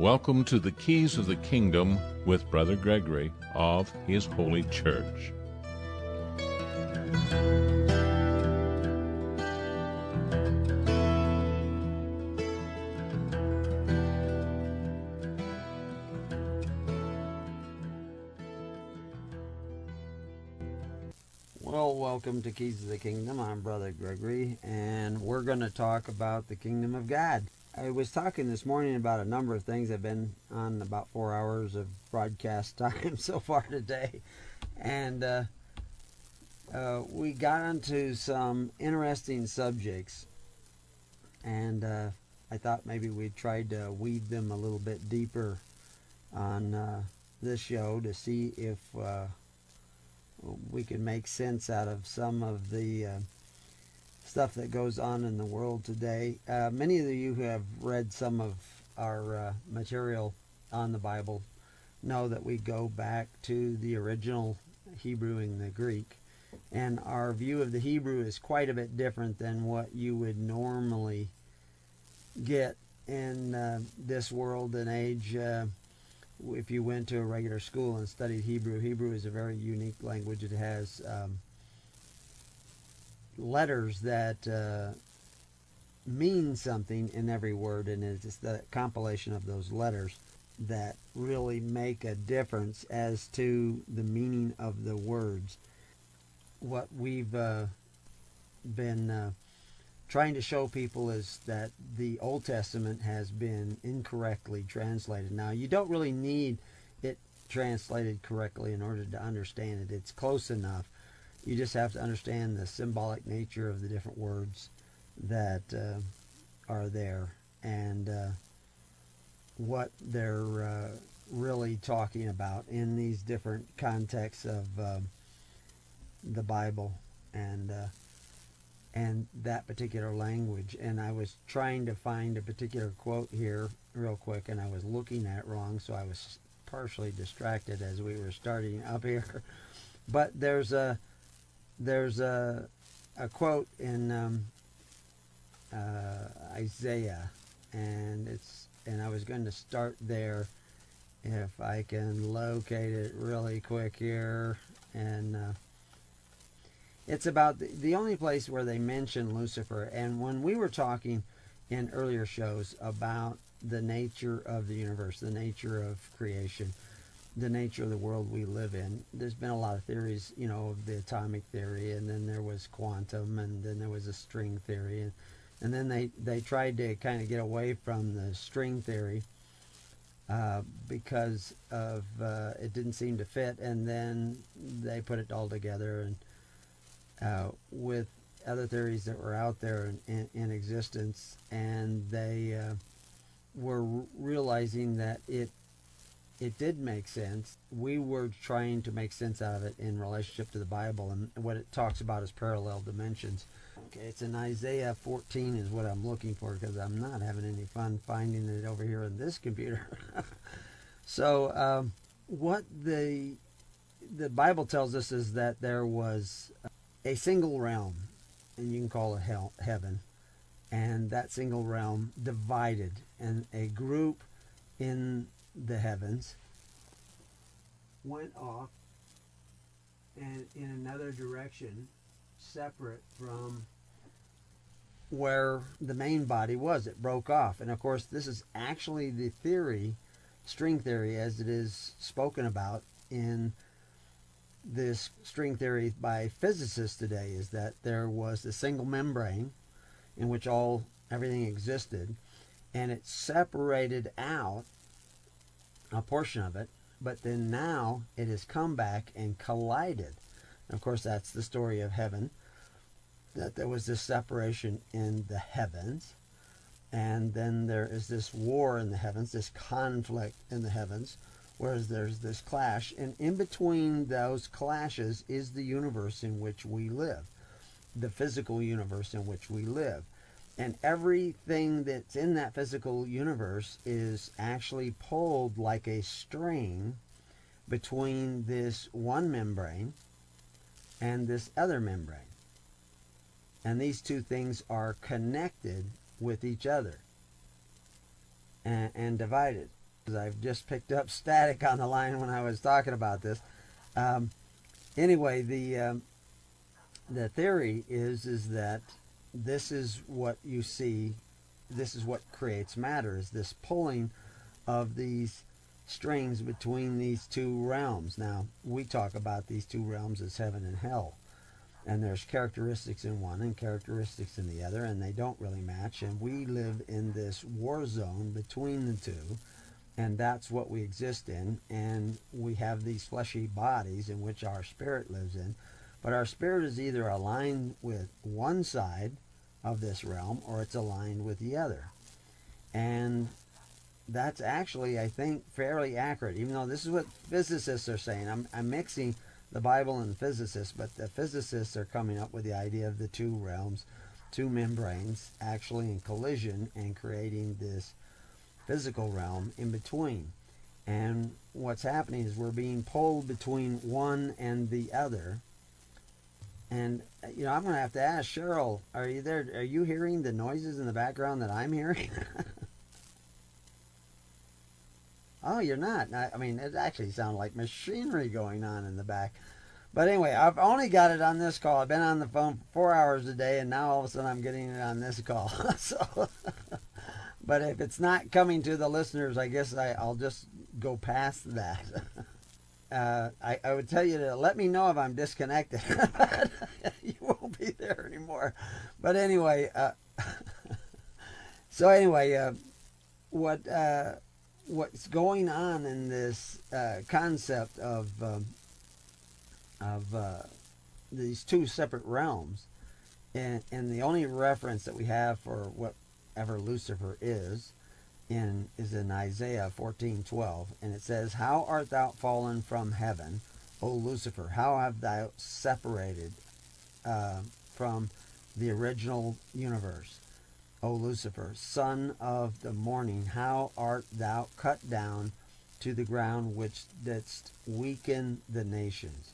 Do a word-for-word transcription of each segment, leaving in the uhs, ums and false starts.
Welcome to the Keys of the Kingdom with Brother Gregory of His Holy Church. Well, welcome to Keys of the Kingdom. I'm Brother Gregory, and we're going to talk about the Kingdom of God. I was talking this morning about a number of things. I've been on about four hours of broadcast time so far today, and uh, uh, we got onto some interesting subjects, and uh, I thought maybe we'd try to weave them a little bit deeper on uh, this show to see if uh, we can make sense out of some of the uh, stuff that goes on in the world today. Uh, many of you who have read some of our uh, material on the Bible know that we go back to the original Hebrew and the Greek, and our view of the Hebrew is quite a bit different than what you would normally get in uh, this world and age. Uh, if you went to a regular school and studied Hebrew, Hebrew is a very unique language. It has um, letters that uh, mean something in every word, and it's the compilation of those letters that really make a difference as to the meaning of the words. What we've uh, been uh, trying to show people is that the Old Testament has been incorrectly translated. Now, you don't really need it translated correctly in order to understand it. It's close enough. You just have to understand the symbolic nature of the different words that uh, are there and uh, what they're uh, really talking about in these different contexts of uh, the Bible and uh, and that particular language. And I was trying to find a particular quote here real quick, and I was looking at it wrong, so I was partially distracted as we were starting up here. But there's a There's a, a quote in um, uh, Isaiah, and it's and I was going to start there if I can locate it really quick here. And uh, it's about the, the only place where they mention Lucifer. And when we were talking in earlier shows about the nature of the universe, the nature of creation, the nature of the world we live in, there's been a lot of theories, you know, of the atomic theory, and then there was quantum, and then there was a string theory, and, and then they, they tried to kind of get away from the string theory uh, because of uh, it didn't seem to fit, and then they put it all together and uh, with other theories that were out there in, in, in existence, and they uh, were realizing that it It did make sense. We were trying to make sense out of it in relationship to the Bible, and what it talks about is parallel dimensions. Okay, it's in Isaiah fourteen is what I'm looking for, because I'm not having any fun finding it over here in this computer. So um, what the the Bible tells us is that there was a single realm, and you can call it hell, heaven, and that single realm divided, and a group in the heavens went off and in another direction separate from where the main body was. It broke off, and of course this is actually the theory, string theory, as it is spoken about in this string theory by physicists today, is that there was a single membrane in which all everything existed, and it separated out a portion of it, but then now it has come back and collided. And of course, that's the story of heaven, that there was this separation in the heavens, and then there is this war in the heavens, this conflict in the heavens, whereas there's this clash, and in between those clashes is the universe in which we live, the physical universe in which we live. And everything that's in that physical universe is actually pulled like a string between this one membrane and this other membrane. And these two things are connected with each other and, and divided. I've just picked up static on the line when I was talking about this. Um, anyway, the um, the theory is is that this is what you see. This is what creates matter. Is this pulling of these strings between these two realms? Now we talk about these two realms as heaven and hell, and there's characteristics in one and characteristics in the other, and they don't really match. And we live in this war zone between the two. And that's what we exist in, and we have these fleshy bodies in which our spirit lives in. But our spirit is either aligned with one side of this realm or it's aligned with the other. And that's actually, I think, fairly accurate, even though this is what physicists are saying. I'm, I'm mixing the Bible and physicists, but the physicists are coming up with the idea of the two realms, two membranes actually in collision and creating this physical realm in between. And what's happening is we're being pulled between one and the other. And you know, I'm going to have to ask Cheryl, are you there? Are you hearing the noises in the background that I'm hearing? Oh, you're not. I, I mean, it actually sounds like machinery going on in the back. But anyway, I've only got it on this call. I've been on the phone for four hours a day, and now all of a sudden I'm getting it on this call. So but if it's not coming to the listeners, I guess I, I'll just go past that. uh, I, I would tell you to let me know if I'm disconnected. You won't be there anymore. But anyway, uh, so anyway, uh, what uh, what's going on in this uh, concept of um, of uh, these two separate realms, and, and the only reference that we have for what ever Lucifer is in is in Isaiah fourteen twelve, and it says, "How art thou fallen from heaven, O Lucifer? How have thou separated uh, from the original universe, O Lucifer, son of the morning? How art thou cut down to the ground, which didst weaken the nations?"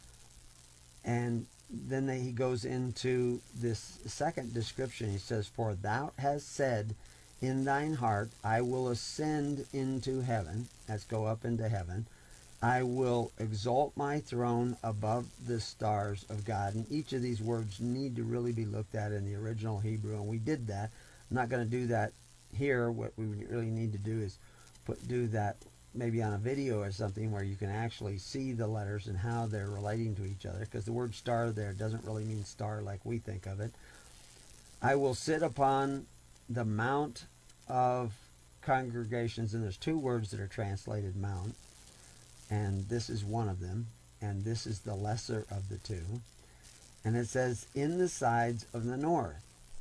And then he goes into this second description. He says, "For thou hast said in thine heart, I will ascend into heaven." That's go up into heaven. "I will exalt my throne above the stars of God." And each of these words need to really be looked at in the original Hebrew, and we did that. I'm not going to do that here. What we really need to do is put do that maybe on a video or something where you can actually see the letters and how they're relating to each other, because the word star there doesn't really mean star like we think of it. "I will sit upon the mount of congregations," and there's two words that are translated mount, and this is one of them, and this is the lesser of the two. And it says, "in the sides of the north."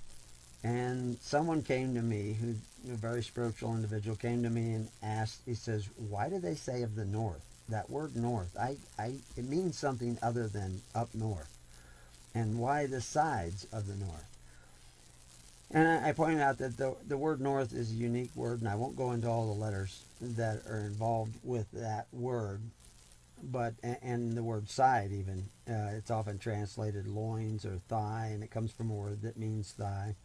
And someone came to me, who a very spiritual individual came to me and asked, he says, "Why do they say of the north? That word north, I, I, it means something other than up north. And why the sides of the north?" And I, I pointed out that the, the word north is a unique word, and I won't go into all the letters that are involved with that word, but, and, and the word side even, uh, it's often translated loins or thigh, and it comes from a word that means thigh.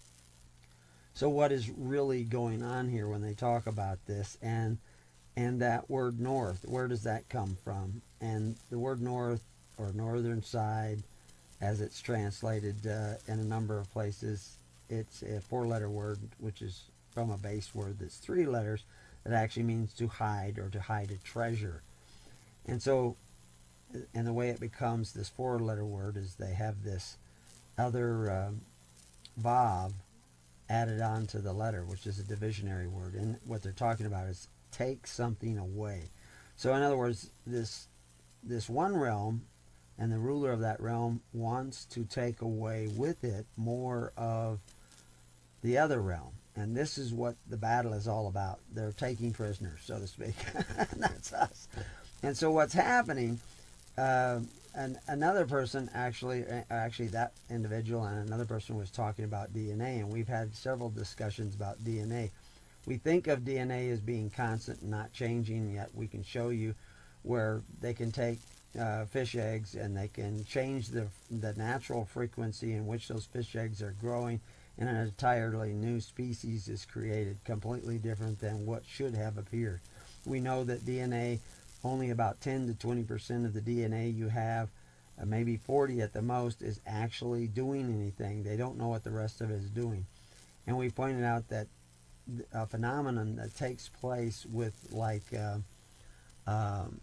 So what is really going on here when they talk about this, and and that word north, where does that come from? And the word north, or northern side, as it's translated uh, in a number of places, it's a four-letter word, which is from a base word that's three letters, that actually means to hide or to hide a treasure. And so, and the way it becomes this four-letter word is they have this other uh, vav added on to the letter, which is a divisionary word. And what they're talking about is take something away. So in other words, this this one realm and the ruler of that realm wants to take away with it more of the other realm. And this is what the battle is all about. They're taking prisoners, so to speak. That's us. And so what's happening, uh, and another person actually, actually that individual and another person was talking about D N A, and we've had several discussions about D N A. We think of D N A as being constant and not changing, yet we can show you where they can take uh, fish eggs and they can change the, the natural frequency in which those fish eggs are growing, and an entirely new species is created, completely different than what should have appeared. We know that D N A, only about ten to twenty percent of the D N A you have, uh, maybe forty at the most, is actually doing anything. They don't know what the rest of it is doing. And we pointed out that a phenomenon that takes place with like uh, um,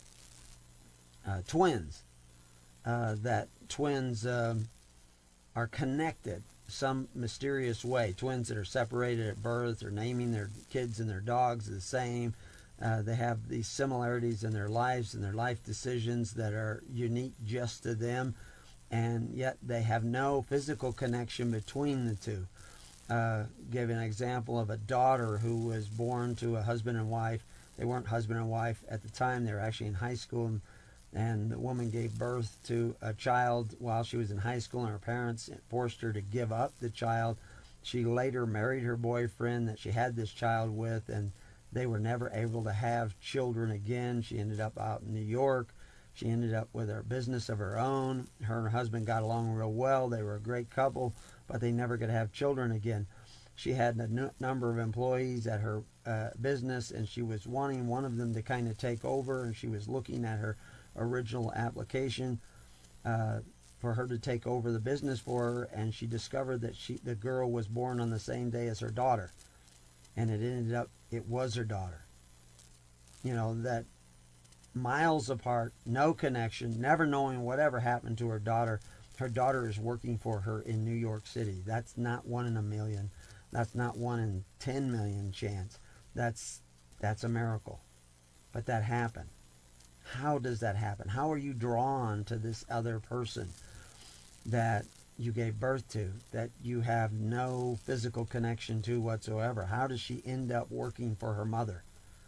uh, twins, uh, that twins um, are connected some mysterious way. Twins that are separated at birth, or naming their kids and their dogs the same. Uh, they have these similarities in their lives and their life decisions that are unique just to them, and yet they have no physical connection between the two. Uh, give an example of a daughter who was born to a husband and wife. They weren't husband and wife at the time. They were actually in high school, and, and the woman gave birth to a child while she was in high school, and her parents forced her to give up the child. She later married her boyfriend that she had this child with, and they were never able to have children again. She ended up out in New York. She ended up with a business of her own. Her and her husband got along real well. They were a great couple, but they never could have children again. She had a n- number of employees at her uh, business, and she was wanting one of them to kind of take over, and she was looking at her original application uh, for her to take over the business for her, and she discovered that she the girl was born on the same day as her daughter, and it ended up it was her daughter. You know, that miles apart, no connection, never knowing whatever happened to her daughter. Her daughter is working for her in New York City. That's not one in a million. That's not one in ten million chance. That's that's a miracle. But that happened. How does that happen? How are you drawn to this other person that you gave birth to, that you have no physical connection to whatsoever? How does she end up working for her mother,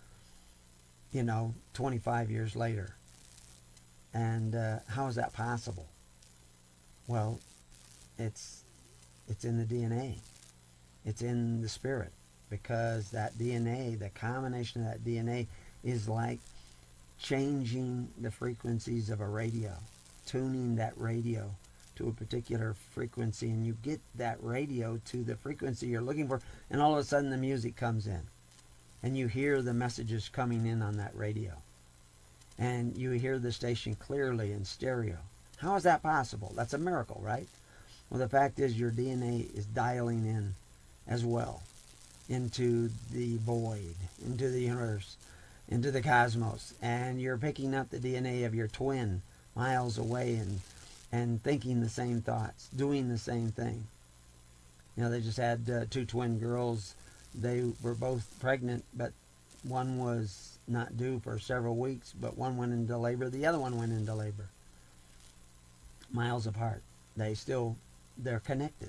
you know, twenty-five years later? And uh, how is that possible? Well, it's it's in the D N A. It's in the spirit, because that D N A, the combination of that D N A, is like changing the frequencies of a radio, tuning that radio to a particular frequency, and you get that radio to the frequency you're looking for, and all of a sudden the music comes in, and you hear the messages coming in on that radio, and you hear the station clearly in stereo. How is that possible? That's a miracle, right? Well, the fact is your D N A is dialing in as well into the void, into the universe, into the cosmos, and you're picking up the D N A of your twin miles away, and and thinking the same thoughts, doing the same thing. You know, they just had uh, two twin girls. They were both pregnant, but one was not due for several weeks, but one went into labor, the other one went into labor. Miles apart. They still, they're connected.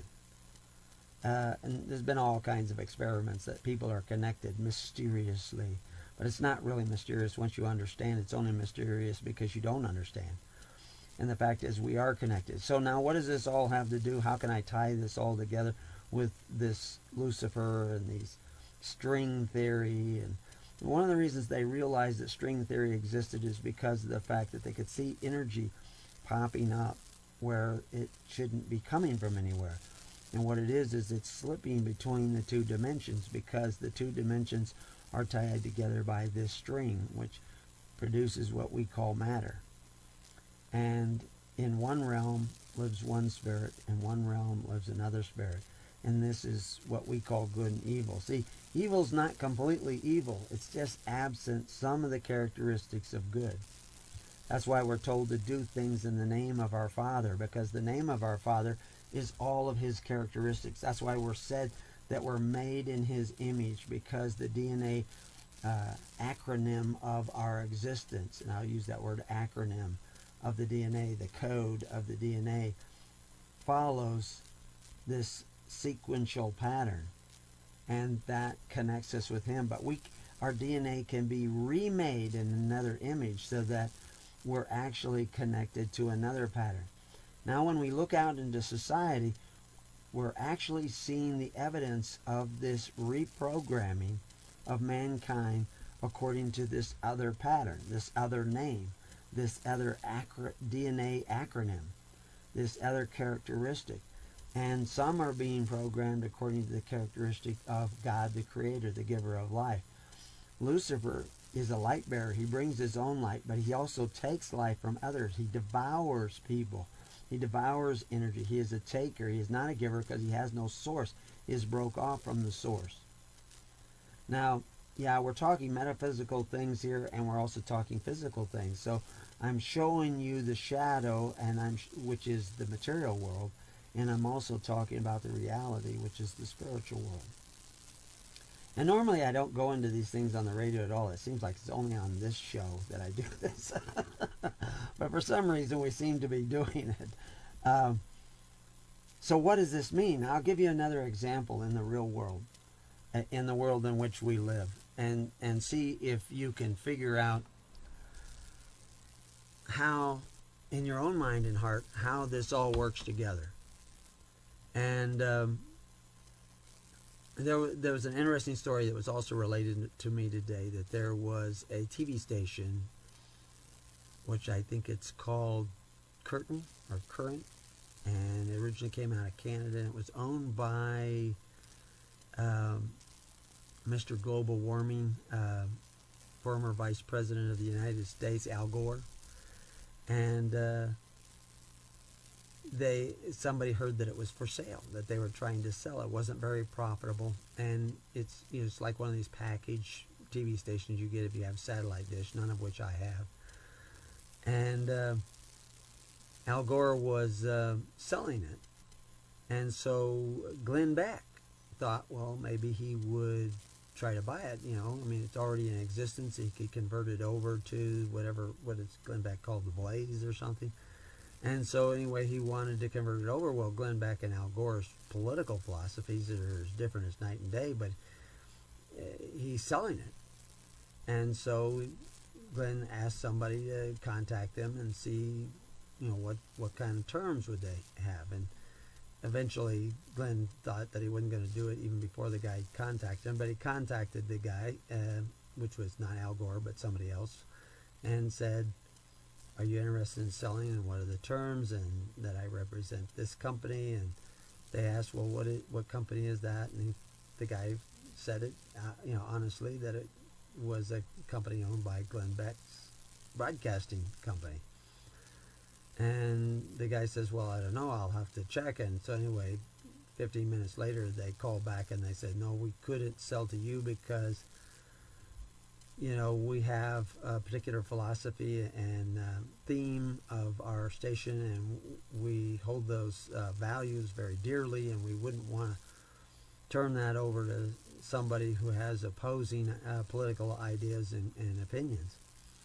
Uh, and there's been all kinds of experiments that people are connected mysteriously. But it's not really mysterious once you understand. It's only mysterious because you don't understand. And the fact is, we are connected. So now what does this all have to do? How can I tie this all together with this Lucifer and these string theory? And one of the reasons they realized that string theory existed is because of the fact that they could see energy popping up where it shouldn't be coming from anywhere. And what it is, is it's slipping between the two dimensions, because the two dimensions are tied together by this string, which produces what we call matter. And in one realm lives one spirit, in one realm lives another spirit. And this is what we call good and evil. See, evil's not completely evil. It's just absent some of the characteristics of good. That's why we're told to do things in the name of our Father, because the name of our Father is all of his characteristics. That's why we're said that we're made in his image, because the D N A uh, acronym of our existence, and I'll use that word acronym, of the D N A, the code of the D N A, follows this sequential pattern, and that connects us with him. But we, our D N A can be remade in another image so that we're actually connected to another pattern. Now when we look out into society, we're actually seeing the evidence of this reprogramming of mankind according to this other pattern, this other name, this other acro- D N A acronym, this other characteristic. And some are being programmed according to the characteristic of God the Creator, the giver of life. Lucifer is a light bearer. He brings his own light, but he also takes life from others. He devours people. He devours energy. He is a taker. He is not a giver because he has no source. He is broke off from the source. Now, yeah, we're talking metaphysical things here, and we're also talking physical things. So I'm showing you the shadow, and I'm which is the material world, and I'm also talking about the reality, which is the spiritual world. And normally I don't go into these things on the radio at all. It seems like it's only on this show that I do this. But for some reason we seem to be doing it. Um, so what does this mean? I'll give you another example in the real world, in the world in which we live, and, and see if you can figure out how, in your own mind and heart, how this all works together. And um, There, there was an interesting story that was also related to me today, that there was a T V station, which I think it's called Curtin or Current, and it originally came out of Canada, and it was owned by um, Mister Global Warming, uh, former Vice President of the United States, Al Gore. And uh, they somebody heard that it was for sale, that they were trying to sell it. It wasn't very profitable, and it's you know, it's like one of these package T V stations you get if you have satellite dish, none of which I have. And uh, Al Gore was uh, selling it, and so Glenn Beck thought, well, maybe he would try to buy it. You know, I mean, it's already in existence. He could convert it over to whatever what is Glenn Beck called, the Blaze or something. And so anyway, he wanted to convert it over. Well, Glenn Beck and Al Gore's political philosophies are as different as night and day, but uh, he's selling it. And so Glenn asked somebody to contact them and see, you know, what, what kind of terms would they have. And eventually Glenn thought that he wasn't going to do it even before the guy contacted him, but he contacted the guy, uh, which was not Al Gore, but somebody else, and said, are you interested in selling, and what are the terms, and that I represent this company? And they asked, well, what is, what company is that? And he, the guy said it, uh, you know, honestly, that it was a company owned by Glenn Beck's broadcasting company. And the guy says, well, I don't know, I'll have to check. And so anyway, fifteen minutes later, they called back and they said, no, we couldn't sell to you because, you know, we have a particular philosophy and uh, theme of our station, and we hold those uh, values very dearly, and we wouldn't want to turn that over to somebody who has opposing uh, political ideas and, and opinions.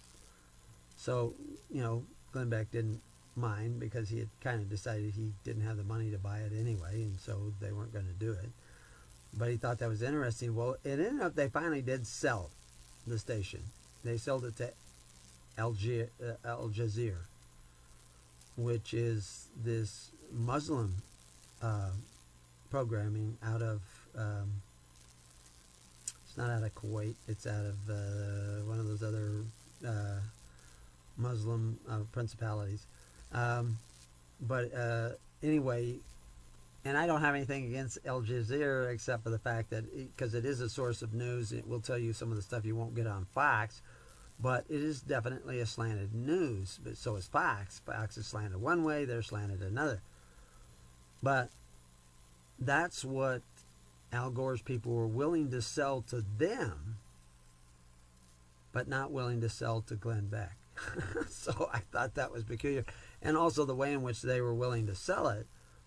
So, you know, Glenn Beck didn't mind because he had kind of decided he didn't have the money to buy it anyway, and so they weren't going to do it. But he thought that was interesting. Well, it ended up they finally did sell the station. They sold it to Al, uh, Al Jazeera, which is this Muslim uh, programming out of, um, it's not out of Kuwait, it's out of uh, one of those other uh, Muslim uh, principalities. Um, but uh, anyway, and I don't have anything against Al Jazeera except for the fact that, because it, it is a source of news, it will tell you some of the stuff you won't get on Fox, but it is definitely a slanted news. But so is Fox. Fox is slanted one way, they're slanted another. But that's what Al Gore's people were willing to sell to them, but not willing to sell to Glenn Beck. So I thought that was peculiar. And also the way in which they were willing to sell it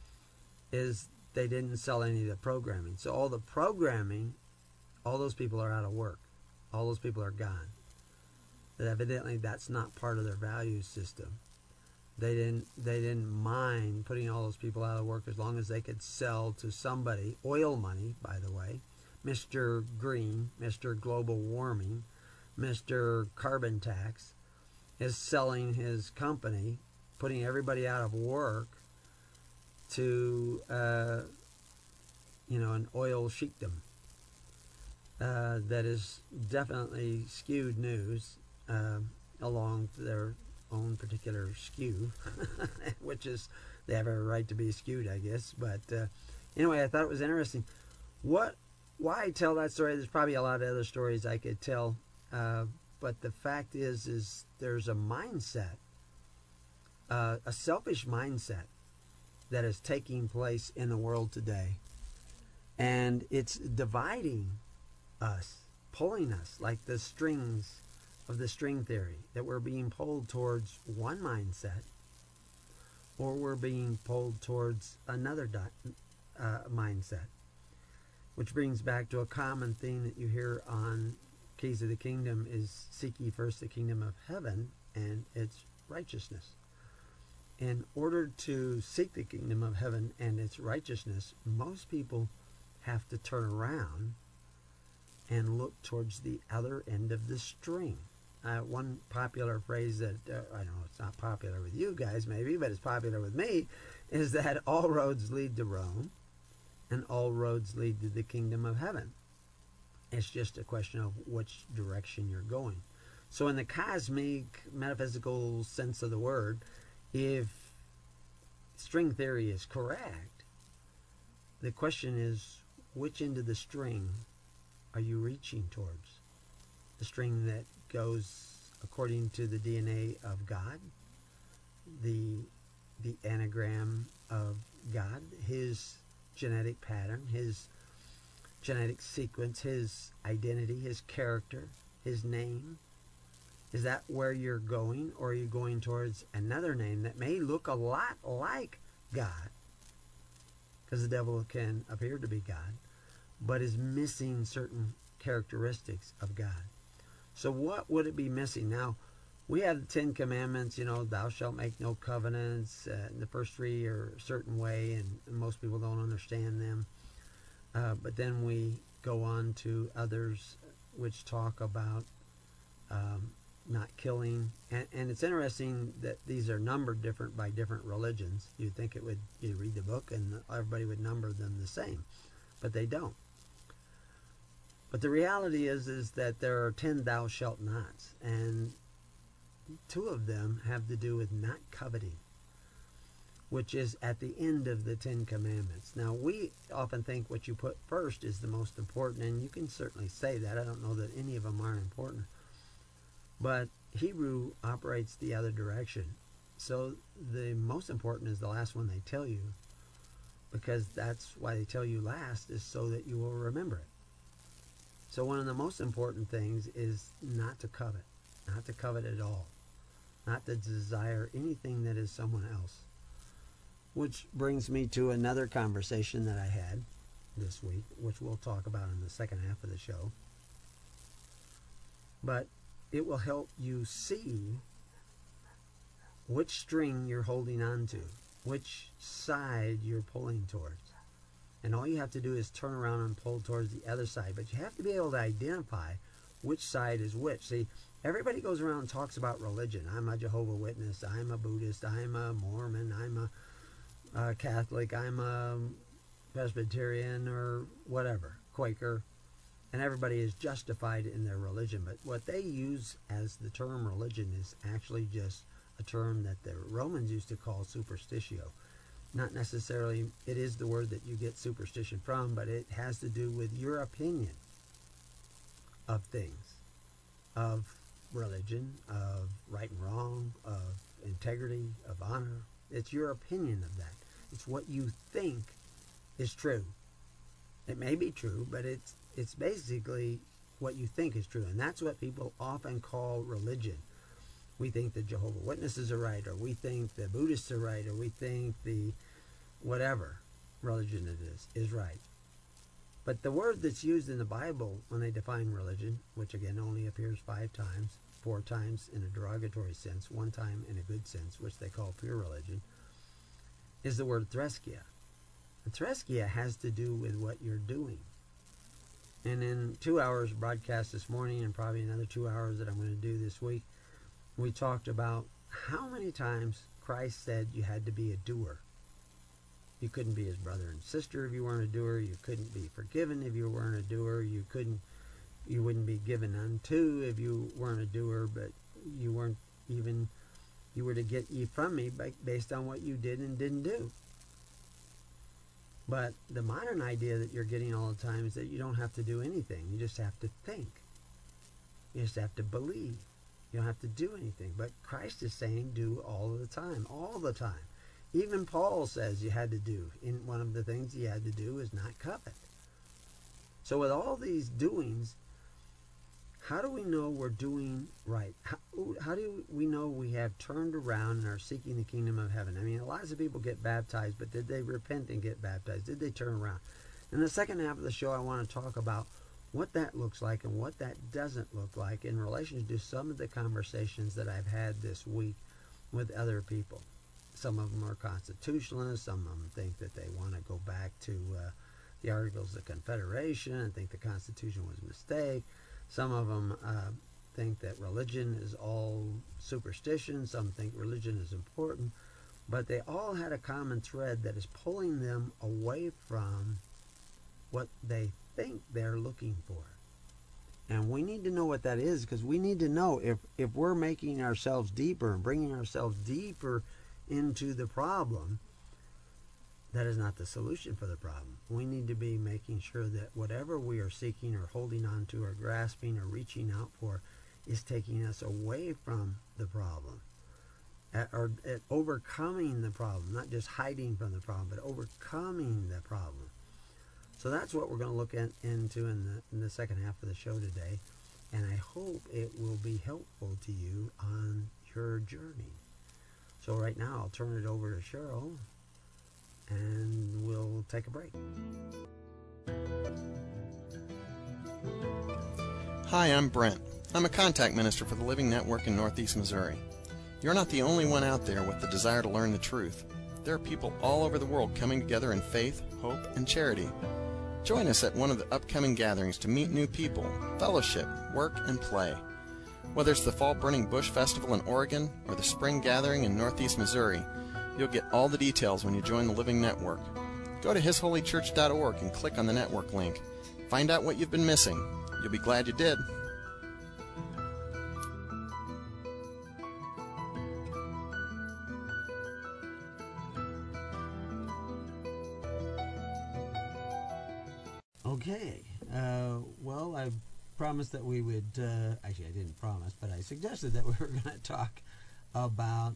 is they didn't sell any of the programming. So all the programming, all those people are out of work. All those people are gone. But evidently that's not part of their value system. They didn't they didn't mind putting all those people out of work as long as they could sell to somebody, oil money, by the way, Mister Green, Mister Global Warming, Mister Carbon Tax, is selling his company, putting everybody out of work to, uh, you know, an oil sheikdom. Uh, that is definitely skewed news uh, along their own particular skew, which is, they have a right to be skewed, I guess. But uh, anyway, I thought it was interesting. What why I tell that story, there's probably a lot of other stories I could tell, uh, but the fact is, is there's a mindset, uh, a selfish mindset that is taking place in the world today, and it's dividing us, pulling us like the strings of the string theory, that we're being pulled towards one mindset or we're being pulled towards another di- uh, mindset, which brings back to a common theme that you hear on Keys of the Kingdom is seek ye first the kingdom of heaven and its righteousness. In order to seek the kingdom of heaven and its righteousness, most people have to turn around and look towards the other end of the string. Uh, one popular phrase that, uh, I know it's not popular with you guys maybe, but it's popular with me, is that all roads lead to Rome and all roads lead to the kingdom of heaven. It's just a question of which direction you're going. So in the cosmic, metaphysical sense of the word, if string theory is correct, the question is, which end of the string are you reaching towards? The string that goes according to the D N A of God, the the anagram of God, his genetic pattern, his genetic sequence, his identity, his character, his name. Is that where you're going, or are you going towards another name that may look a lot like God? Because the devil can appear to be God, but is missing certain characteristics of God. So what would it be missing? Now, we have the Ten Commandments, you know, thou shalt make no covenants. Uh, the first three are a certain way, and, and most people don't understand them. Uh, but then we go on to others which talk about um, not killing. And, and it's interesting that these are numbered different by different religions. You'd think it would, you read the book and everybody would number them the same, but they don't. But the reality is, is that there are ten thou shalt nots, and two of them have to do with not coveting, which is at the end of the Ten Commandments. Now, we often think what you put first is the most important, and you can certainly say that. I don't know that any of them aren't important. But Hebrew operates the other direction. So the most important is the last one they tell you, because that's why they tell you last, is so that you will remember it. So one of the most important things is not to covet, not to covet at all, not to desire anything that is someone else. Which brings me to another conversation that I had this week, which we'll talk about in the second half of the show. But it will help you see which string you're holding on to, which side you're pulling towards. And all you have to do is turn around and pull towards the other side. But you have to be able to identify which side is which. See, everybody goes around and talks about religion. I'm a Jehovah's Witness. I'm a Buddhist. I'm a Mormon. I'm a, a Catholic. I'm a Presbyterian or whatever, Quaker. And everybody is justified in their religion. But what they use as the term religion is actually just a term that the Romans used to call superstitio. Not necessarily, it is the word that you get superstition from, but it has to do with your opinion of things, of religion, of right and wrong, of integrity, of honor. It's your opinion of that. It's what you think is true. It may be true, but it's it's basically what you think is true. And that's what people often call religion. We think the Jehovah's Witnesses are right, or we think the Buddhists are right, or we think the whatever religion it is, is right. But the word that's used in the Bible when they define religion, which again only appears five times, four times in a derogatory sense, one time in a good sense, which they call pure religion, is the word threskia. And threskia has to do with what you're doing. And in two hours broadcast this morning, and probably another two hours that I'm going to do this week, we talked about how many times Christ said you had to be a doer. You couldn't be his brother and sister if you weren't a doer. You couldn't be forgiven if you weren't a doer. You couldn't, you wouldn't be given unto if you weren't a doer. But you weren't even, you were to get ye from me based on what you did and didn't do. But the modern idea that you're getting all the time is that you don't have to do anything. You just have to think. You just have to believe. You don't have to do anything. But Christ is saying do all of the time, all the time. Even Paul says you had to do. In one of the things he had to do is not covet. So with all these doings, how do we know we're doing right? How, how do we know we have turned around and are seeking the kingdom of heaven? I mean, lots of people get baptized, but did they repent and get baptized? Did they turn around? In the second half of the show, I want to talk about what that looks like and what that doesn't look like in relation to some of the conversations that I've had this week with other people. Some of them are constitutionalists. Some of them think that they want to go back to uh, the Articles of Confederation and think the Constitution was a mistake. Some of them uh, think that religion is all superstition. Some think religion is important. But they all had a common thread that is pulling them away from what they think they're looking for. And we need to know what that is, because we need to know if, if we're making ourselves deeper and bringing ourselves deeper into the problem, that is not the solution for the problem. We need to be making sure that whatever we are seeking or holding on to or grasping or reaching out for is taking us away from the problem, at, or at overcoming the problem, not just hiding from the problem, but overcoming the problem. So that's what we're going to look at, into in the, in the second half of the show today, and I hope it will be helpful to you on your journey. So right now I'll turn it over to Cheryl, and we'll take a break. Hi, I'm Brent. I'm a contact minister for the Living Network in Northeast Missouri. You're not the only one out there with the desire to learn the truth. There are people all over the world coming together in faith, hope, and charity. Join us at one of the upcoming gatherings to meet new people, fellowship, work, and play. Whether it's the Fall Burning Bush Festival in Oregon or the Spring Gathering in Northeast Missouri, you'll get all the details when you join the Living Network. Go to his holy church dot org and click on the network link. Find out what you've been missing. You'll be glad you did. Okay. Uh, well, I promised that we would, uh, actually I didn't promise, but I suggested that we were going to talk about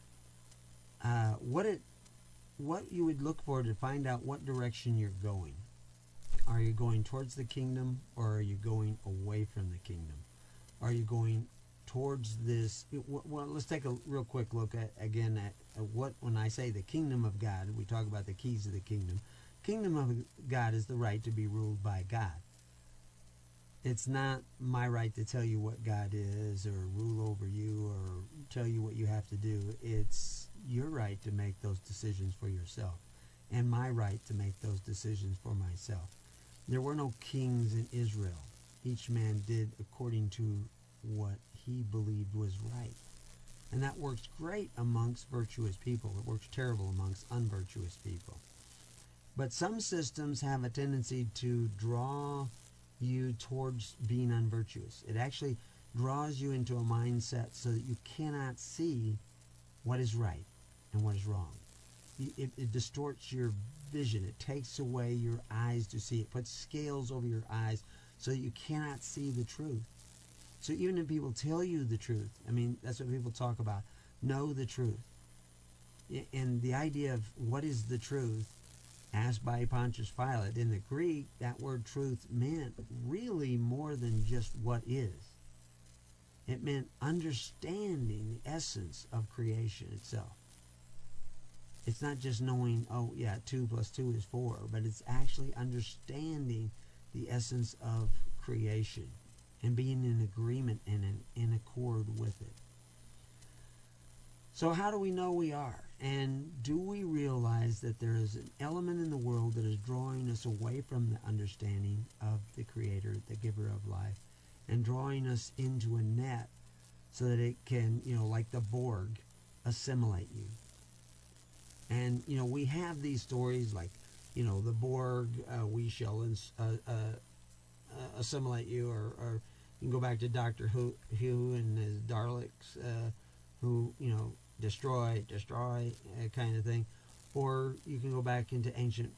uh, what it, what you would look for to find out what direction you're going. Are you going towards the kingdom, or are you going away from the kingdom? Are you going towards this? Well, let's take a real quick look at, again, at, at what, when I say the kingdom of God, we talk about the keys of the kingdom. Kingdom of God is the right to be ruled by God. It's not my right to tell you what God is, or rule over you, or tell you what you have to do. It's your right to make those decisions for yourself, and my right to make those decisions for myself. There were no kings in Israel. Each man did according to what he believed was right. And that works great amongst virtuous people. It works terrible amongst unvirtuous people. But some systems have a tendency to draw you towards being unvirtuous. It actually draws you into a mindset so that you cannot see what is right and what is wrong. It, it distorts your vision. It takes away your eyes to see. It puts scales over your eyes so that you cannot see the truth. So even if people tell you the truth, I mean, that's what people talk about, know the truth. And the idea of what is the truth, asked by Pontius Pilate, in the Greek, that word truth meant really more than just what is. It meant understanding the essence of creation itself. It's not just knowing, oh yeah, two plus two is four, but it's actually understanding the essence of creation and being in agreement and in, in accord with it. So how do we know we are? And do we realize that there is an element in the world that is drawing us away from the understanding of the Creator, the giver of life, and drawing us into a net so that it can, you know, like the Borg, assimilate you? And, you know, we have these stories like, you know, the Borg, uh, we shall ins- uh, uh, uh, assimilate you, or, or you can go back to Doctor Who, Who and his Daleks, uh, who, you know, destroy, destroy, uh, kind of thing. Or you can go back into ancient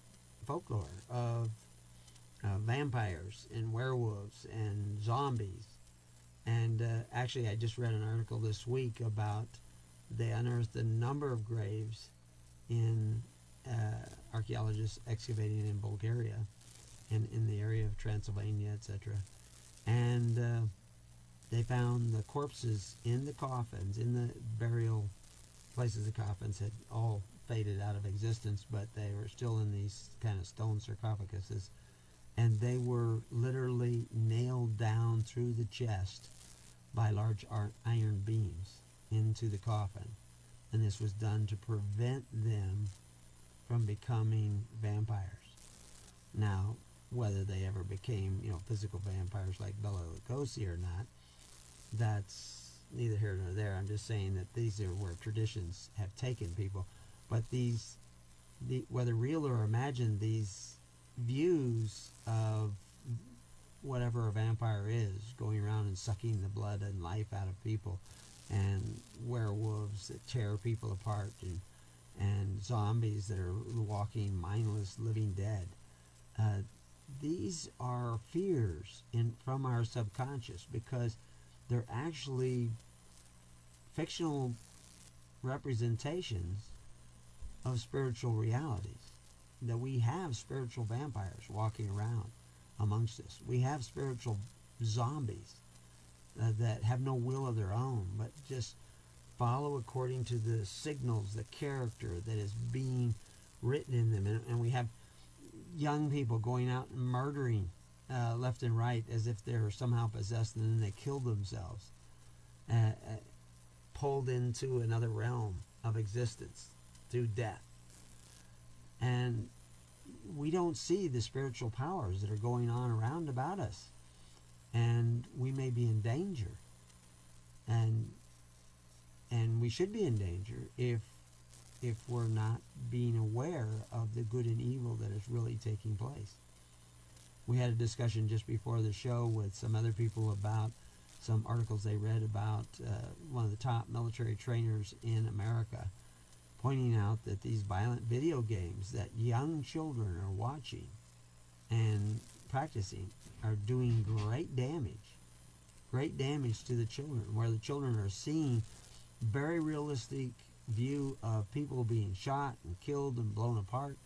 folklore of uh, vampires and werewolves and zombies. And uh, actually, I just read an article this week about they unearthed a number of graves in uh, archaeologists excavating in Bulgaria and in the area of Transylvania, et cetera. And uh, they found the corpses in the coffins, in the burial places. The coffins had all faded out of existence, but they were still in these kind of stone sarcophaguses. And they were literally nailed down through the chest by large iron beams into the coffin. And this was done to prevent them from becoming vampires. Now, whether they ever became, you know, physical vampires like Bela Lugosi or not, that's neither here nor there. I'm just saying that these are where traditions have taken people. But these, the, whether real or imagined, these views of whatever a vampire is, going around and sucking the blood and life out of people, and werewolves that tear people apart, and and zombies that are walking mindless, living dead. Uh, these are fears in from our subconscious, because they're actually fictional representations of spiritual realities. That we have spiritual vampires walking around amongst us. We have spiritual zombies uh, that have no will of their own, but just follow according to the signals, the character that is being written in them. And, and we have young people going out and murdering uh, left and right as if they're somehow possessed, and then they kill themselves, uh, uh, pulled into another realm of existence through death. And we don't see the spiritual powers that are going on around about us, and we may be in danger, and and we should be in danger if if we're not being aware of the good and evil that is really taking place. We had a discussion just before the show with some other people about some articles they read about uh, one of the top military trainers in America, pointing out that these violent video games that young children are watching and practicing are doing great damage, great damage to the children, where the children are seeing very realistic view of people being shot and killed and blown apart,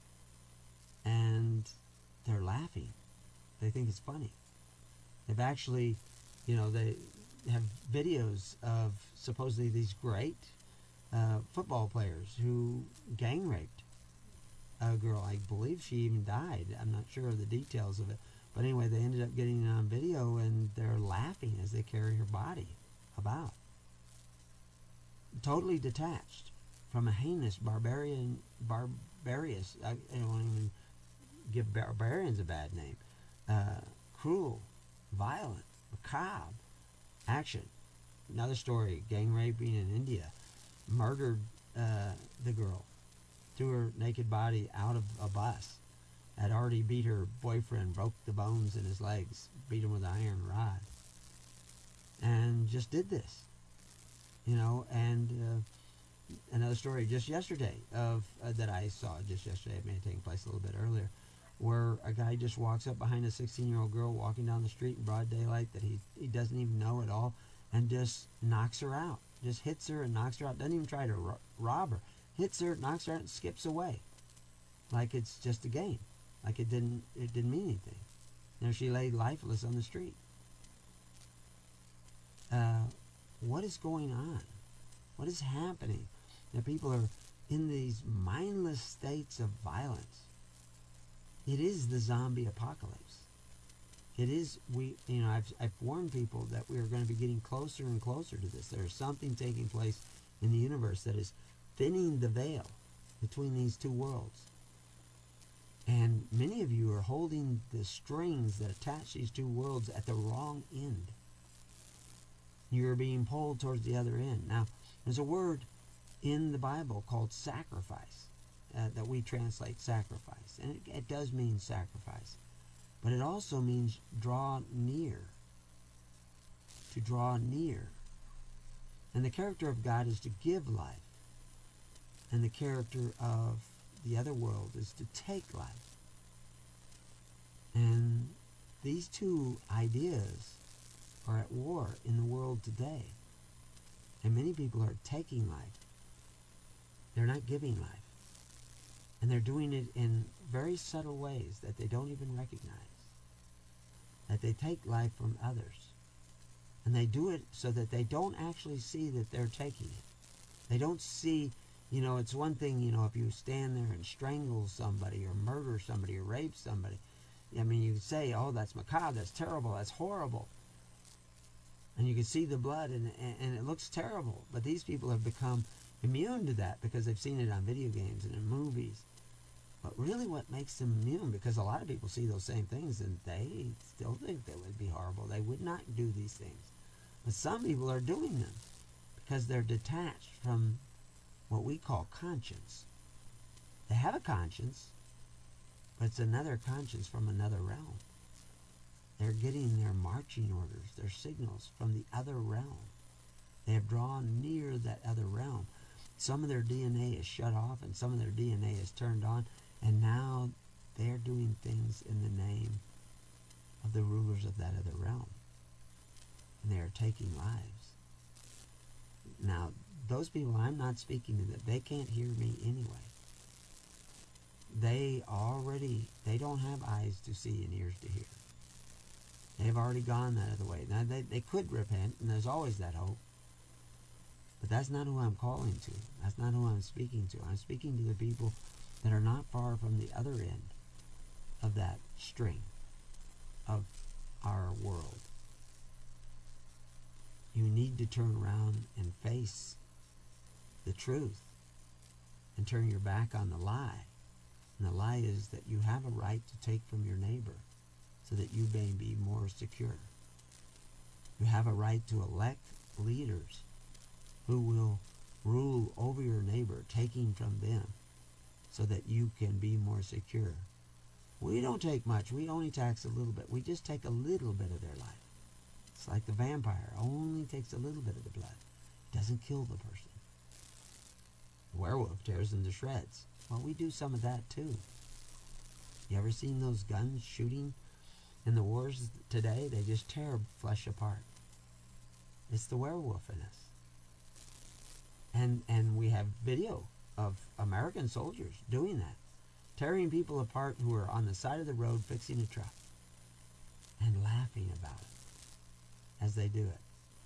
and they're laughing. They think it's funny. They've actually, you know, they have videos of supposedly these great Uh, football players who gang raped a girl. I believe she even died. I'm not sure of the details of it. But anyway, they ended up getting it on video, and they're laughing as they carry her body about. Totally detached from a heinous, barbarian, barbarious, I, I don't even give barbarians a bad name, uh, cruel, violent, macabre action. Another story, gang raping in India. Murdered uh, the girl, threw her naked body out of a bus, had already beat her boyfriend, broke the bones in his legs, beat him with an iron rod, and just did this, you know. And uh, another story just yesterday of uh, that I saw just yesterday, it may have taken place a little bit earlier, where a guy just walks up behind a sixteen-year-old girl walking down the street in broad daylight that he, he doesn't even know at all, and just knocks her out. Just hits her and knocks her out. Doesn't even try to ro- rob her. Hits her, knocks her out, and skips away, like it's just a game, like it didn't it didn't mean anything. There she lay lifeless on the street. Uh, what is going on? What is happening? That people are in these mindless states of violence. It is the zombie apocalypse. It is, we, you know, I've, I've warned people that we are going to be getting closer and closer to this. There is something taking place in the universe that is thinning the veil between these two worlds. And many of you are holding the strings that attach these two worlds at the wrong end. You're being pulled towards the other end. Now, there's a word in the Bible called sacrifice, uh, that we translate sacrifice. And it, it does mean sacrifice. But it also means draw near. To draw near. And the character of God is to give life. And the character of the other world is to take life. And these two ideas are at war in the world today. And many people are taking life. They're not giving life. And they're doing it in very subtle ways that they don't even recognize. That they take life from others. And they do it so that they don't actually see that they're taking it. They don't see, you know, it's one thing, you know, if you stand there and strangle somebody or murder somebody or rape somebody. I mean, you could say, oh, that's macabre, that's terrible, that's horrible. And you can see the blood, and, and, and it looks terrible. But these people have become immune to that because they've seen it on video games and in movies. But really what makes them immune, because a lot of people see those same things and they still think they would be horrible. They would not do these things. But some people are doing them because they're detached from what we call conscience. They have a conscience, but it's another conscience from another realm. They're getting their marching orders, their signals from the other realm. They have drawn near that other realm. Some of their D N A is shut off and some of their D N A is turned on, and now they're doing things in the name of the rulers of that other realm. And they are taking lives. Now, those people I'm not speaking to, that they can't hear me anyway. They already, they don't have eyes to see and ears to hear. They've already gone that other way. Now, they, they could repent, and there's always that hope. But that's not who I'm calling to. That's not who I'm speaking to. I'm speaking to the people that are not far from the other end of that string of our world. You need to turn around and face the truth and turn your back on the lie. And the lie is that you have a right to take from your neighbor so that you may be more secure. You have a right to elect leaders who will rule over your neighbor, taking from them so that you can be more secure. We don't take much. We only tax a little bit. We just take a little bit of their life. It's like the vampire. Only takes a little bit of the blood. Doesn't kill the person. The werewolf tears them to shreds. Well, we do some of that too. You ever seen those guns shooting in the wars today? They just tear flesh apart. It's the werewolf in us. And and we have video of American soldiers doing that. Tearing people apart who are on the side of the road fixing a truck. And laughing about it as they do it.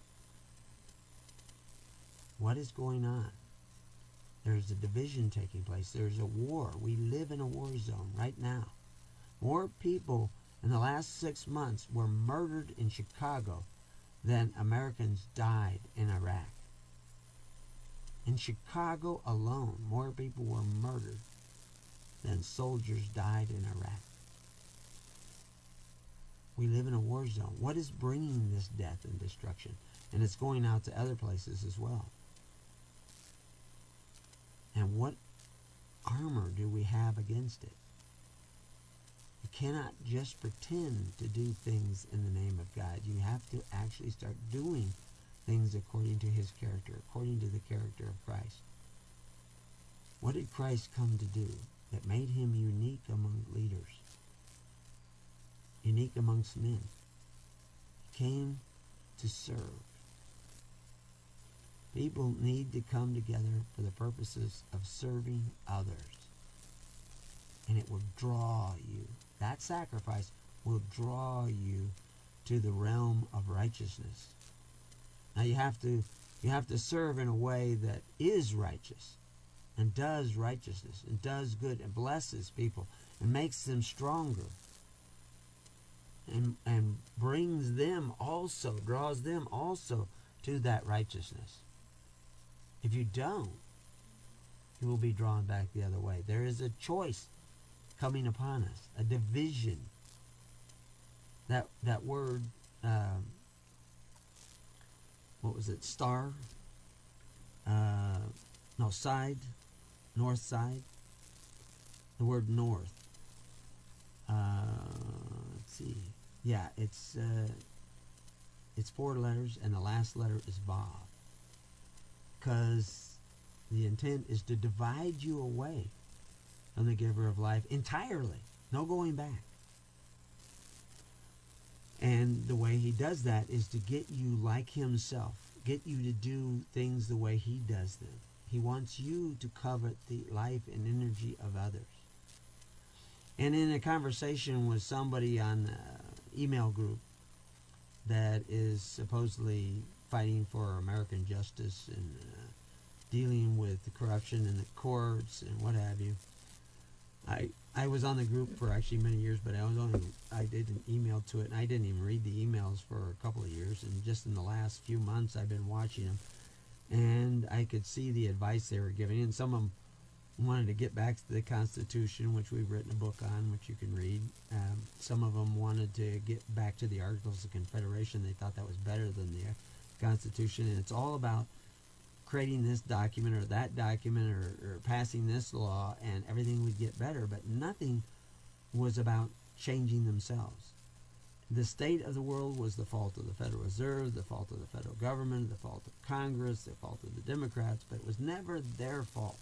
What is going on? There's a division taking place. There's a war. We live in a war zone right now. More people in the last six months were murdered in Chicago than Americans died in Iraq. In Chicago alone, more people were murdered than soldiers died in Iraq. We live in a war zone. What is bringing this death and destruction? And it's going out to other places as well. And what armor do we have against it? You cannot just pretend to do things in the name of God. You have to actually start doing things according to his character, according to the character of Christ. What did Christ come to do that made him unique among leaders? Unique amongst men. He came to serve. People need to come together for the purposes of serving others. And it will draw you. That sacrifice will draw you to the realm of righteousness. Now you have to you have to serve in a way that is righteous and does righteousness and does good and blesses people and makes them stronger. And, and brings them also, draws them also to that righteousness. If you don't, you will be drawn back the other way. There is a choice coming upon us, a division. That that word, um, what was it, star? Uh, no, side, north side. The word north. Uh, let's see. Yeah, it's uh, it's four letters, and the last letter is Vav. Because the intent is to divide you away from the giver of life entirely. No going back. And the way he does that is to get you like himself, get you to do things the way he does them. He wants you to covet the life and energy of others. And in a conversation with somebody on an email group that is supposedly fighting for American justice and uh, dealing with the corruption in the courts and what have you, I I was on the group for actually many years, but I was only I did an email to it, and I didn't even read the emails for a couple of years. And just in the last few months, I've been watching them, and I could see the advice they were giving. And some of them wanted to get back to the Constitution, which we've written a book on, which you can read. Um, some of them wanted to get back to the Articles of Confederation. They thought that was better than the Constitution, and it's all about creating this document or that document or, or passing this law, and everything would get better. But nothing was about changing themselves. The state of the world was the fault of the Federal Reserve, the fault of the federal government, the fault of Congress, the fault of the Democrats, but it was never their fault.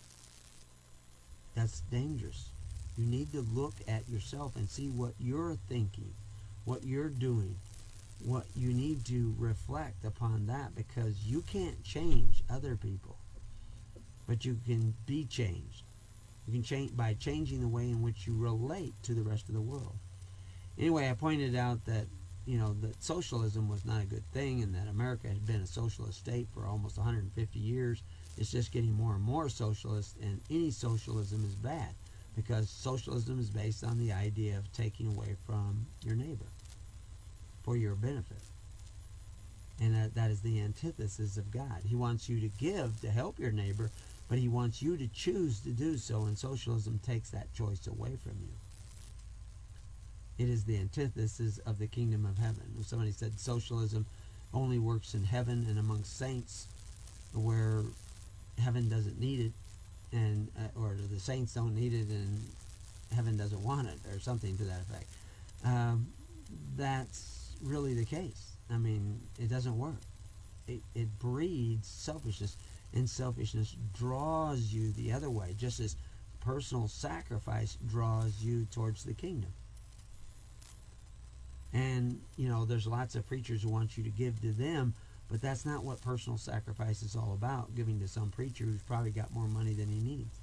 That's dangerous. You need to look at yourself and see what you're thinking, what you're doing, what you need to reflect upon that, because you can't change other people, but you can be changed. You can change by changing the way in which you relate to the rest of the world. Anyway, I pointed out that, you know, that socialism was not a good thing, and that America had been a socialist state for almost one hundred fifty years. It's just getting more and more socialist, and any socialism is bad, because socialism is based on the idea of taking away from your neighbor for your benefit. And that, that is the antithesis of God. He wants you to give to help your neighbor, but he wants you to choose to do so, and socialism takes that choice away from you. It is the antithesis of the kingdom of heaven. If somebody said socialism only works in heaven and amongst saints, where heaven doesn't need it, and uh, or the saints don't need it, and heaven doesn't want it, or something to that effect. Um, that's really the case. I mean, it doesn't work. It, it breeds selfishness, and selfishness draws you the other way, just as personal sacrifice draws you towards the kingdom. And, you know, there's lots of preachers who want you to give to them, but that's not what personal sacrifice is all about, giving to some preacher who's probably got more money than he needs.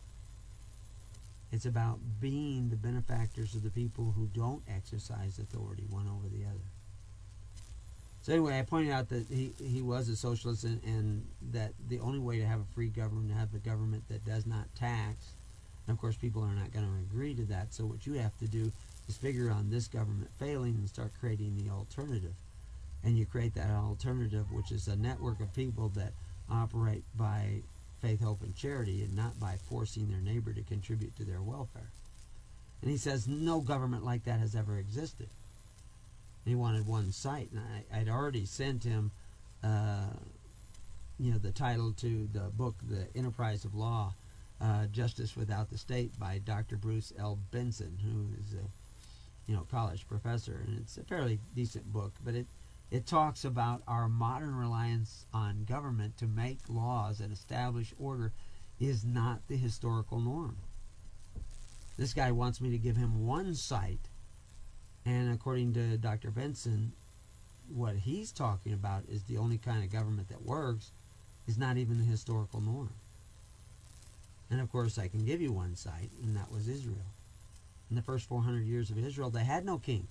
It's about being the benefactors of the people who don't exercise authority one over the other. So anyway, I pointed out that he, he was a socialist, and, and that the only way to have a free government is to have a government that does not tax. And of course, people are not going to agree to that. So what you have to do is figure on this government failing and start creating the alternative. And you create that alternative, which is a network of people that operate by faith, hope, and charity, and not by forcing their neighbor to contribute to their welfare. And he says no government like that has ever existed. He wanted one site, and I, I'd already sent him, uh, you know, the title to the book, The Enterprise of Law, uh, Justice Without the State, by Doctor Bruce L. Benson, who is a, you know, college professor, and it's a fairly decent book, but it it talks about our modern reliance on government to make laws and establish order is not the historical norm. This guy wants me to give him one site, and according to Doctor Benson, what he's talking about is the only kind of government that works is not even the historical norm. And of course, I can give you one site, and that was Israel. In the first four hundred years of Israel, they had no kings.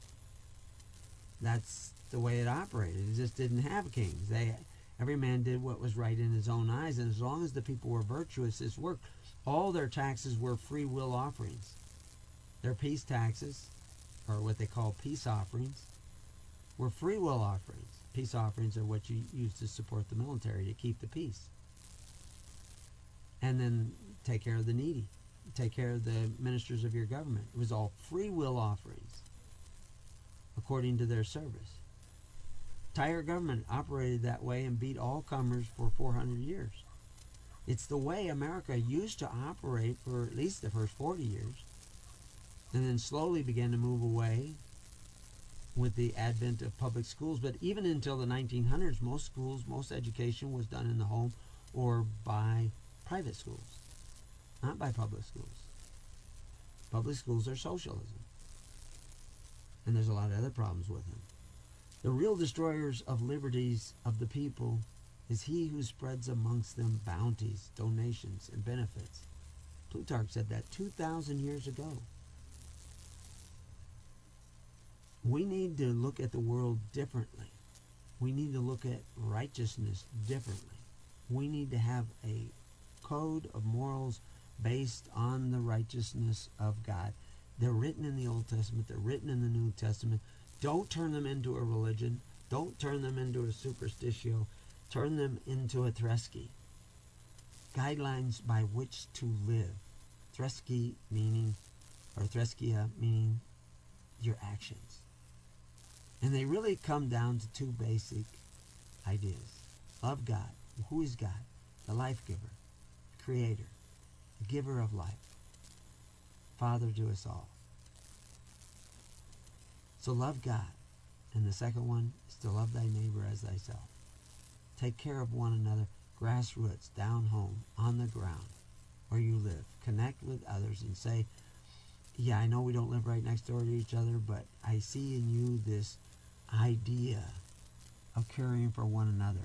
That's the way it operated. It just didn't have kings. They, every man did what was right in his own eyes, and as long as the people were virtuous, this worked. All their taxes were free will offerings. Their peace taxes, or what they call peace offerings, were free will offerings. Peace offerings are what you use to support the military, to keep the peace. And then take care of the needy. Take care of the ministers of your government. It was all free will offerings according to their service. Entire government operated that way and beat all comers for four hundred years. It's the way America used to operate for at least the first forty years, and then slowly began to move away with the advent of public schools. But even until the nineteen hundreds, most schools, most education was done in the home or by private schools, not by public schools. Public schools are socialism. And there's a lot of other problems with him. The real destroyers of liberties of the people is he who spreads amongst them bounties, donations, and benefits. Plutarch said that two thousand years ago. We need to look at the world differently. We need to look at righteousness differently. We need to have a code of morals based on the righteousness of God. They're written in the Old Testament. They're written in the New Testament. Don't turn them into a religion. Don't turn them into a superstitio. Turn them into a thresky. Guidelines by which to live. Thresky meaning, or threskia meaning your actions. And they really come down to two basic ideas. Love God. Who is God? The life giver, the creator, the giver of life. Father to us all. So love God. And the second one is to love thy neighbor as thyself. Take care of one another, grassroots, down home, on the ground, where you live. Connect with others and say, yeah, I know we don't live right next door to each other, but I see in you this idea of caring for one another,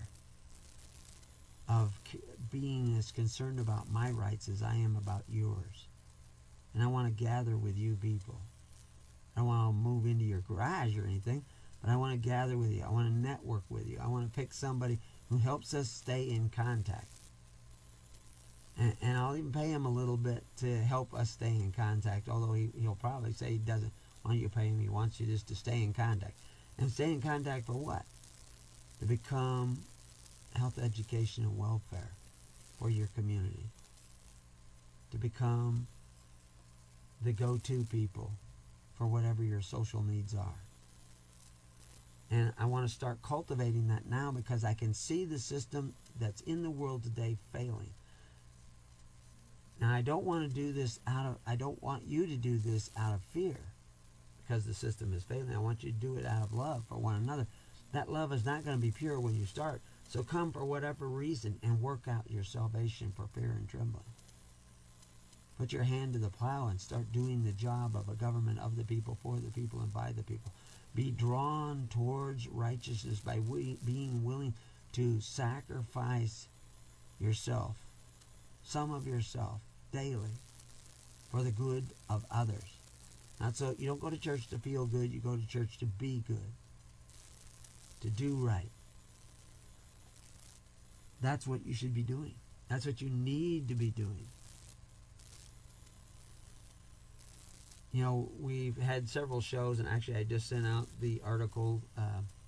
of being as concerned about my rights as I am about yours. And I want to gather with you people. I don't want to move into your garage or anything, but I want to gather with you. I want to network with you. I want to pick somebody who helps us stay in contact. And, and I'll even pay him a little bit to help us stay in contact, although he, he'll probably say he doesn't want you to pay him. He wants you just to stay in contact. And stay in contact for what? To become health, education, and welfare for your community. To become the go-to people for whatever your social needs are. And I want to start cultivating that now because I can see the system that's in the world today failing. Now, I don't want to do this out of, I don't want you to do this out of fear because the system is failing. I want you to do it out of love for one another. That love is not going to be pure when you start. So come for whatever reason and work out your salvation for fear and trembling. Put your hand to the plow and start doing the job of a government of the people, for the people, and by the people. Be drawn towards righteousness by we, being willing to sacrifice yourself, some of yourself, daily, for the good of others. Not so you don't go to church to feel good, you go to church to be good, to do right. That's what you should be doing. That's what you need to be doing. You know, we've had several shows, and actually I just sent out the article, uh,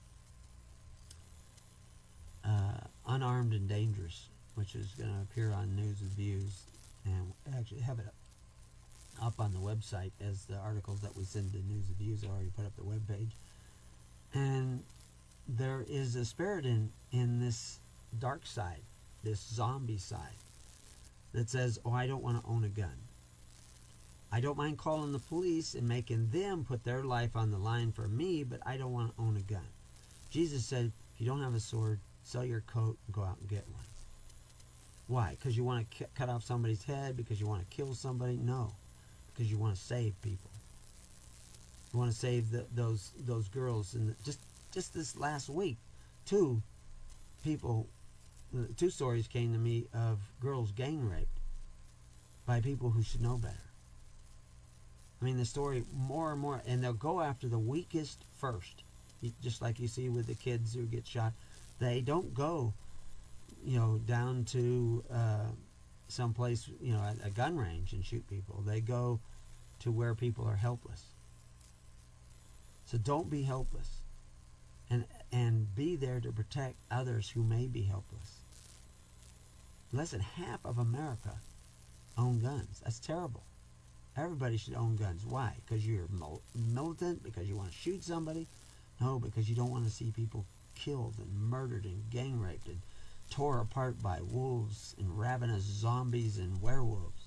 uh, Unarmed and Dangerous, which is going to appear on News and Views, and I actually have it up on the website as the articles that we send to News and Views. I already put up the webpage. And there is a spirit in, in this dark side, this zombie side, that says, oh, I don't want to own a gun. I don't mind calling the police and making them put their life on the line for me, but I don't want to own a gun. Jesus said, if you don't have a sword, sell your coat and go out and get one. Why? Because you want to cut off somebody's head? Because you want to kill somebody? No. Because you want to save people. You want to save the, those those girls. And just just this last week, two people, two stories came to me of girls gang raped by people who should know better. I mean, the story more and more, and they'll go after the weakest first, just like you see with the kids who get shot. They don't go, you know, down to uh, someplace, you know, a, a gun range and shoot people. They go to where people are helpless. So don't be helpless, and and be there to protect others who may be helpless. Less than half of America own guns. That's terrible. Everybody should own guns. Why? Because you're militant? Because you want to shoot somebody? No, because you don't want to see people killed and murdered and gang raped and tore apart by wolves and ravenous zombies and werewolves.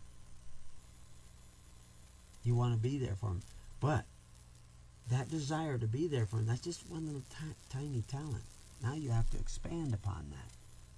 You want to be there for them. But that desire to be there for them, that's just one little t- tiny talent. Now you have to expand upon that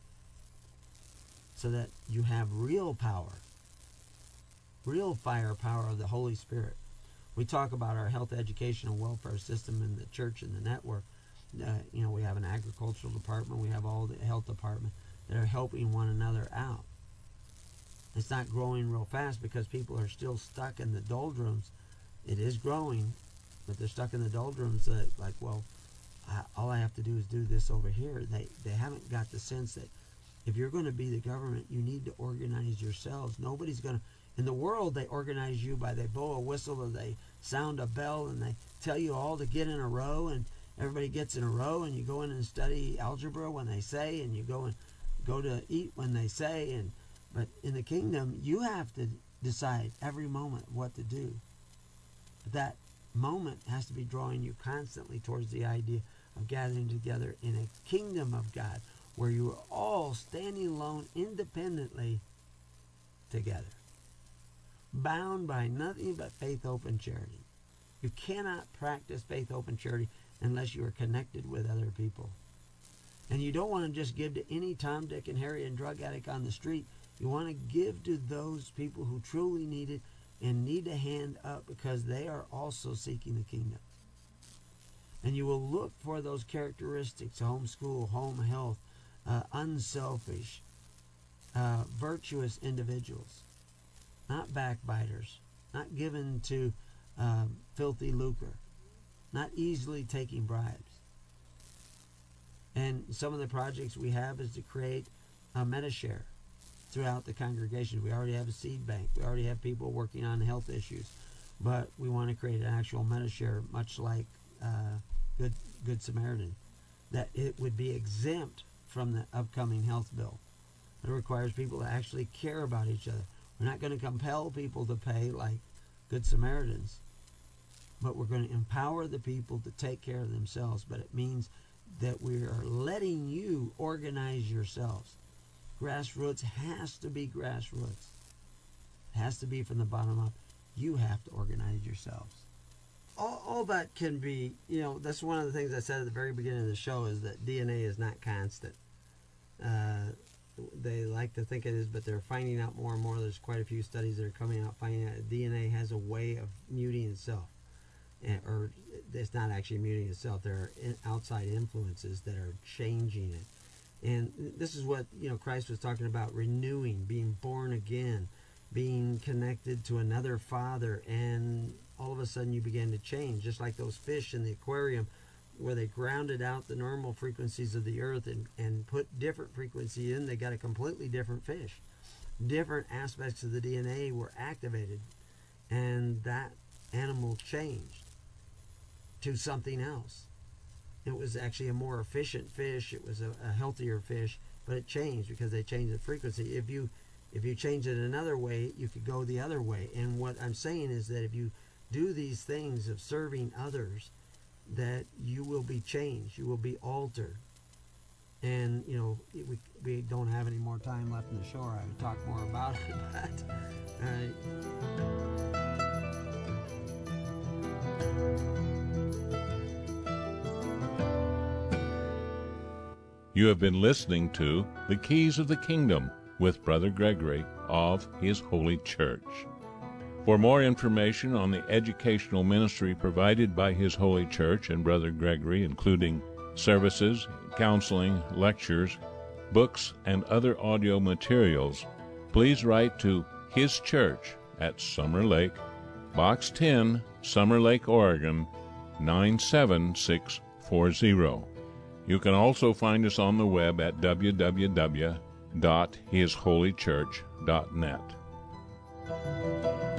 so that you have real power. Real firepower of the Holy Spirit, We talk about our health, education, and welfare system in the church and the network. Uh, you know, we have an agricultural department. We have all the health department that are helping one another out. It's not growing real fast because people are still stuck in the doldrums. It is growing, but they're stuck in the doldrums that, like, well, I, all I have to do is do this over here. They, they haven't got the sense that if you're going to be the government, you need to organize yourselves. Nobody's going to... In the world, they organize you by they blow a whistle or they sound a bell and they tell you all to get in a row, and everybody gets in a row, and you go in and study algebra when they say, and you go and go to eat when they say. And but in the kingdom, you have to decide every moment what to do. That moment has to be drawing you constantly towards the idea of gathering together in a kingdom of God where you are all standing alone independently together, bound by nothing but faith, hope, and charity. You cannot practice faith, hope, and charity unless you are connected with other people. And you don't want to just give to any Tom, Dick, and Harry and drug addict on the street. You want to give to those people who truly need it and need a hand up because they are also seeking the kingdom. And you will look for those characteristics: homeschool, home health, uh, unselfish, uh, virtuous individuals, not backbiters, not given to um, filthy lucre, not easily taking bribes. And some of the projects we have is to create a MetaShare throughout the congregation. We already have a seed bank. We already have people working on health issues. But we want to create an actual MetaShare, much like uh, Good, Good Samaritan, that it would be exempt from the upcoming health bill. It requires people to actually care about each other. We're not going to compel people to pay like Good Samaritans, but we're going to empower the people to take care of themselves. But it means that we are letting you organize yourselves. Grassroots has to be grassroots. It has to be from the bottom up. You have to organize yourselves. All, all that can be, you know, that's one of the things I said at the very beginning of the show, is that D N A is not constant. Uh, they like to think it is, but they're finding out more and more. There's quite a few studies that are coming out finding out D N A has a way of muting itself. And, or it's not actually muting itself. There are in, outside influences that are changing it. And this is what, you know, Christ was talking about: renewing, being born again, being connected to another Father, and all of a sudden you begin to change, just like those fish in the aquarium where they grounded out the normal frequencies of the earth and, and put different frequency in. They got a completely different fish. Different aspects of the D N A were activated, and that animal changed to something else. It was actually a more efficient fish. It was a, a healthier fish, but it changed because they changed the frequency. If you if you change it another way, you could go the other way. And what I'm saying is that if you do these things of serving others, that you will be changed. You will be altered. And, you know, we, we don't have any more time left in the show. I would talk more about it, but uh, You have been listening to The Keys of the Kingdom with Brother Gregory of His Holy Church. For more information on the educational ministry provided by His Holy Church and Brother Gregory, including services, counseling, lectures, books, and other audio materials, please write to His Church at Summer Lake, Box ten, Summer Lake, Oregon, nine seven six four zero. You can also find us on the web at w w w dot his holy church dot net.